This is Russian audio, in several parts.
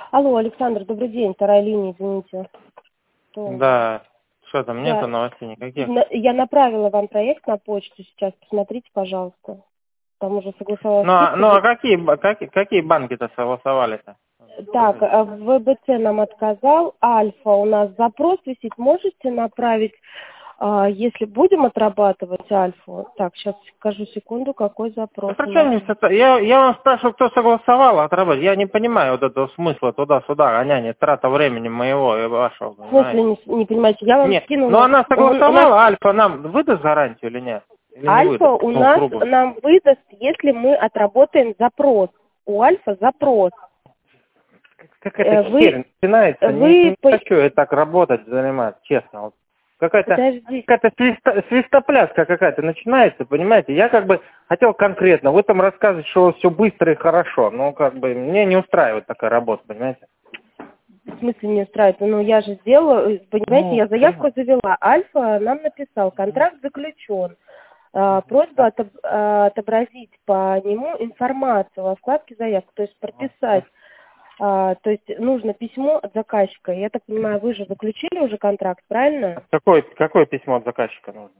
Алло, Александр, добрый день. Вторая линия, извините. Да, что там, нету Я, новостей никаких? я направила вам проект на почту сейчас. Посмотрите, пожалуйста. Там уже согласовалась скидка. А какие банки-то согласовали-то? Так, ВБЦ нам отказал. Альфа у нас запрос висит. Можете направить, если будем отрабатывать альфу? Так, сейчас скажу секунду, какой Да запрос при у нас. чем здесь это? Я вам спрашиваю, кто согласовал отработать. Я не понимаю вот этого смысла туда-сюда гоняние, трата времени моего и вашего, В смысле, понимаете? не понимаете? Я вам Нет, но скинула. она У нас согласовала, Альфа нам выдаст гарантию или нет? Или не Альфа выдаст? у Ну, нас грубо. нам выдаст, если мы отработаем запрос. У Альфа запрос. Какая-то Вы, херь начинается, вы, не хочу я так работать, заниматься, честно. Вот. Какая-то подождите, свистопляска какая-то начинается, понимаете? Я как бы хотел конкретно, вы там рассказываете, что все быстро и хорошо, но как бы мне не устраивает такая работа, понимаете? в смысле не устраивает? Ну, я же сделала, понимаете, Ну, я заявку завела. Альфа нам написал, контракт заключен. Просьба отобразить по нему информацию во вкладке заявки, то есть прописать. То есть нужно письмо от заказчика. Я так понимаю, вы же заключили уже контракт, правильно? какое письмо от заказчика нужно?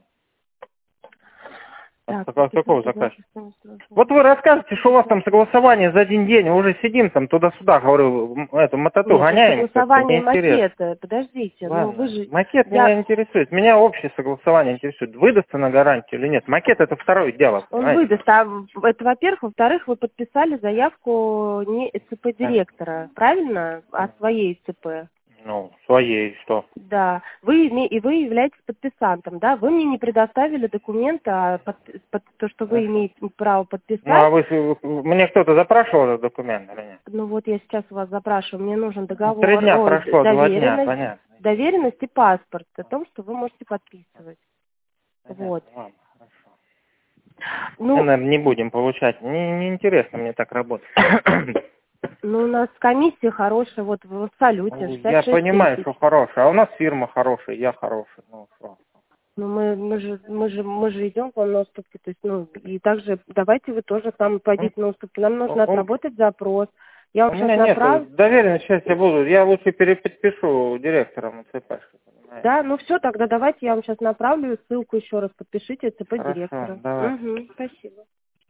Так, От какого подписать заказчика? одно. Вот вы рассказываете, что у вас там согласование за один день, мы уже сидим там туда-сюда, говорю, эту мототу Нет, это гоняем, как-то согласование неинтересно. макета. Подождите, ну вы Ладно, же... макет меня Я... интересует, меня общее согласование интересует, выдастся на гарантию или нет. Макет это второе дело, Он понимаете? выдаст, это во-первых. Во-вторых, вы подписали заявку не ЦП директора, правильно? А своей ЦП. Ну, своей, что? Да. Вы, и вы являетесь подписантом, да? Вы мне не предоставили документы, то, что вы Хорошо. имеете право Ну, а подписать. мне кто-то запрашивал этот документ или нет? Ну вот я сейчас у вас запрашиваю, мне нужен Ну, 3 договор, дня прошло, 2 дня, доверенность, понятно. доверенность и паспорт о том, что вы можете подписывать. Понятно, Вот. ладно, хорошо. Мы, Ну, наверное, не будем получать, не интересно мне так работать. ну, у нас комиссия хорошая, вот в абсолюте, Я 66 понимаю, тысяч. что хорошая, а у нас фирма хорошая, я хороший, ну, что? Ну, мы же идем к вам на уступки, то есть, ну, и также давайте вы тоже там пойдите на уступки. Нам нужно отработать запрос. Я У вам сейчас меня нету направлю. доверенности, сейчас я лучше переподпишу директором ЦПшки, понимаете? Да, ну все, тогда давайте я вам сейчас направлю ссылку еще раз, подпишите ЦП Хорошо, директора. давай. Угу, спасибо.